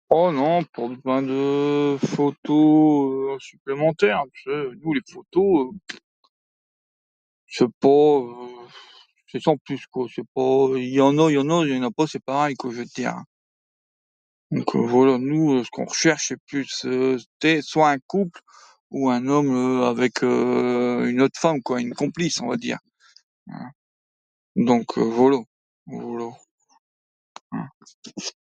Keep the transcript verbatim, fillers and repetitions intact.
Oh non, pas besoin de photos, heu, supplémentaires, tu sais? Nous les photos, heu, c'est pas, heu, c'est sans plus quoi, c'est pas il y en a il y en a, il y en a pas, c'est pareil quoi, je veux dire, hein. Donc heu, voilà, nous, heu, ce qu'on recherche, c'est plus, heu, tu sais, soit un couple ou un homme, heu, avec, heu, une autre femme quoi, une complice, on va dire, hein. Donc heu, voilà, voilà. Hein.